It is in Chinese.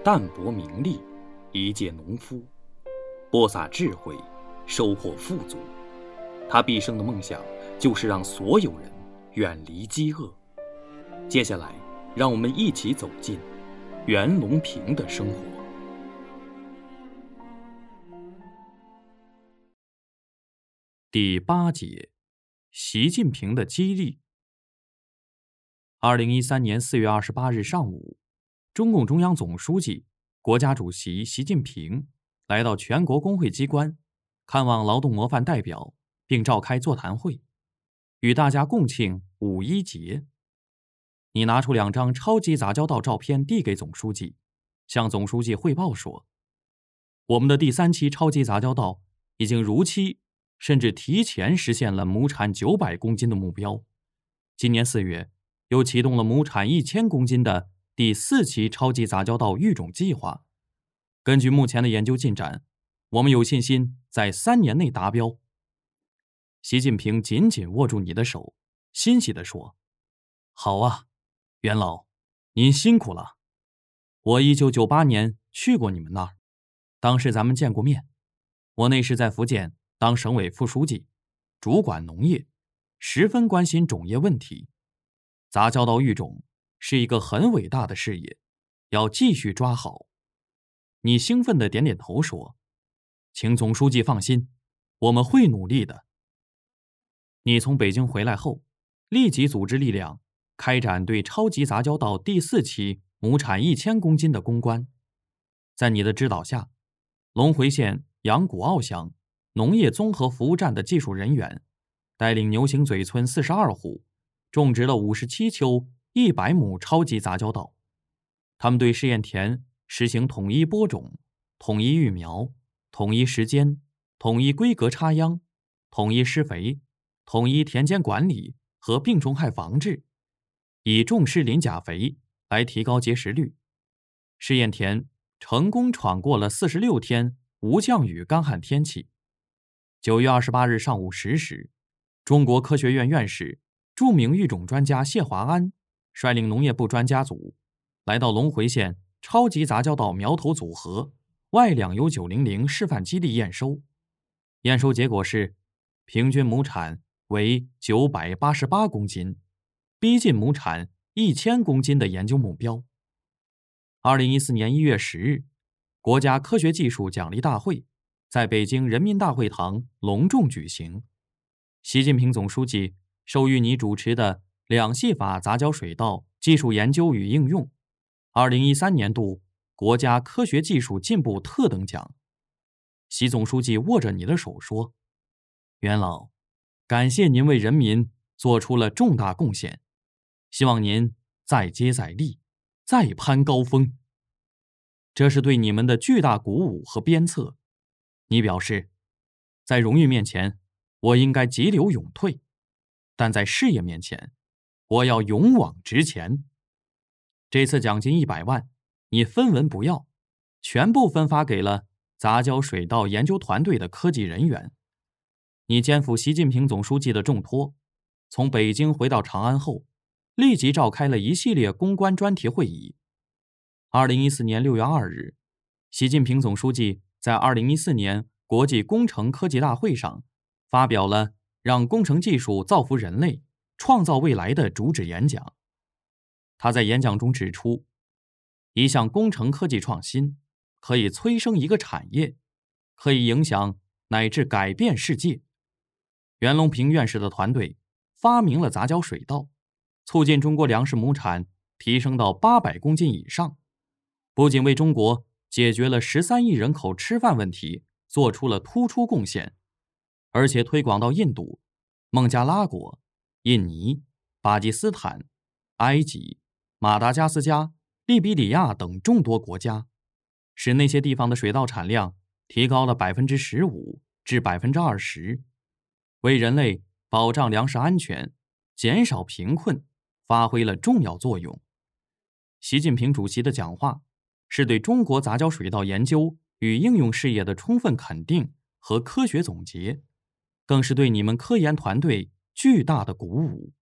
淡泊名利，一介农夫，播撒智慧，收获富足。他毕生的梦想就是让所有人远离饥饿。接下来，让我们一起走进袁隆平的生活。第8节，习近平的激励。2013年4月28日上午，中共中央总书记、国家主席习近平来到全国工会机关，看望劳动模范代表，并召开座谈会，与大家共庆5·1节。你拿出2张超级杂交道照片递给总书记，向总书记汇报说：我们的第3期超级杂交道已经如期甚至提前实现了亩产900公斤的目标。今年4月，又启动了亩产1000公斤的第4期超级杂交道育种计划。根据目前的研究进展，我们有信心在3年内达标。习近平紧紧握住你的手，欣喜地说：好啊，袁老，您辛苦了。我1998年去过你们那儿，当时咱们见过面。我那时在福建当省委副书记，主管农业，十分关心种业问题。杂交道育种是一个很伟大的事业，要继续抓好。你兴奋地点点头说：请总书记放心，我们会努力的。你从北京回来后，立即组织力量开展对超级杂交道第4期亩产1000公斤的攻关。在你的指导下，龙回县杨谷坳乡农业综合服务站的技术人员带领牛行嘴村42户种植了57丘100亩超级杂交道。他们对试验田实行统一播种、统一育苗、统一时间、统一规格插秧、统一施肥、统一田间管理和病虫害防治，以重施磷钾肥来提高结实率。试验田成功闯过了46天无降雨干旱天气。9月28日上午10时，中国科学院院士、著名育种专家谢华安率领农业部专家组来到龙回县超级杂交道苗头组合Y两优900示范基地验收。验收结果是平均亩产为988公斤，逼近亩产1000公斤的研究目标。2014年1月10日，国家科学技术奖励大会在北京人民大会堂隆重举行。习近平总书记授予你主持的两系法杂交水稻技术研究与应用2013年度国家科学技术进步特等奖。习总书记握着你的手说：袁老，感谢您为人民做出了重大贡献，希望您再接再厉，再攀高峰。这是对你们的巨大鼓舞和鞭策。你表示，在荣誉面前，我应该急流勇退，但在事业面前，我要勇往直前。这次奖金100万，你分文不要，全部分发给了杂交水稻研究团队的科技人员。你肩负习近平总书记的重托，从北京回到长安后，立即召开了一系列攻关专题会议。2014年6月2日，习近平总书记在2014年国际工程科技大会上发表了让工程技术造福人类、创造未来的主旨演讲。他在演讲中指出，一项工程科技创新可以催生一个产业，可以影响乃至改变世界。袁隆平院士的团队发明了杂交水稻，促进中国粮食亩产提升到800公斤以上，不仅为中国解决了13亿人口吃饭问题做出了突出贡献，而且推广到印度、孟加拉国、印尼、巴基斯坦、埃及、马达加斯加、利比里亚等众多国家，使那些地方的水稻产量提高了15%至20%，为人类保障粮食安全、减少贫困发挥了重要作用。习近平主席的讲话是对中国杂交水稻研究与应用事业的充分肯定和科学总结，更是对你们科研团队巨大的鼓舞。